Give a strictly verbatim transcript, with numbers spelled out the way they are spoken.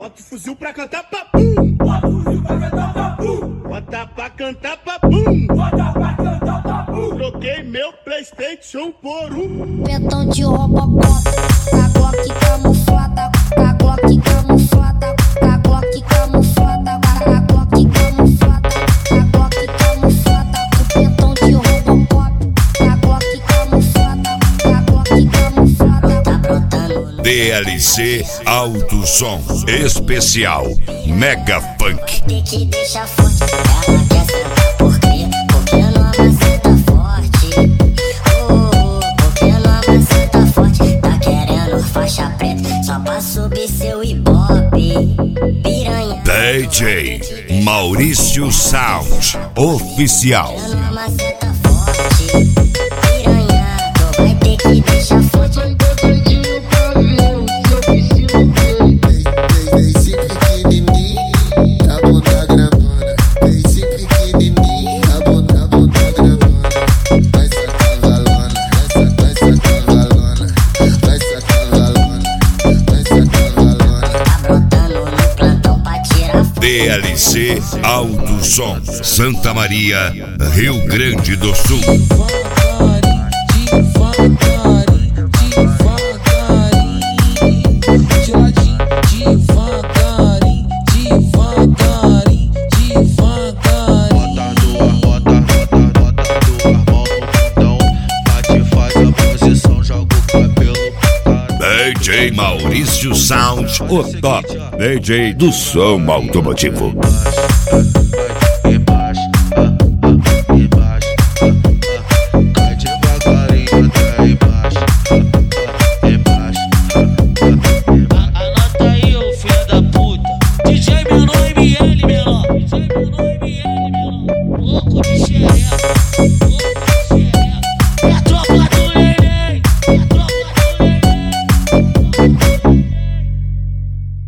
Bota o fuzil pra cantar papum. Bota o fuzil pra cantar papum. Bota pra cantar papum. Bota pra cantar papum. Troquei meu PlayStation por um Pentão de Robocop, com a Glock camuflada, com a Glock camuflada, com a Glock camuflada, com a Glock camuflada, com a Glock camuflada. O pentão de Robocop, com a Glock camuflada, com a Glock camuflada. Tá brotando. D L C Alto Som Especial Mega Funk. Tem que deixar forte, ela quer sentar por quê? Porque a nova senta forte. Oh, porque a nova senta forte. Tá querendo faixa preta só pra subir seu ibope. Piranha. D J Maurício Sound Oficial. A nova senta forte. Piranha, tu vai ter que deixar forte. D L C Alto Som Santa Maria, Rio Grande do Sul. D J Maurício Sound, o top D J do som automotivo.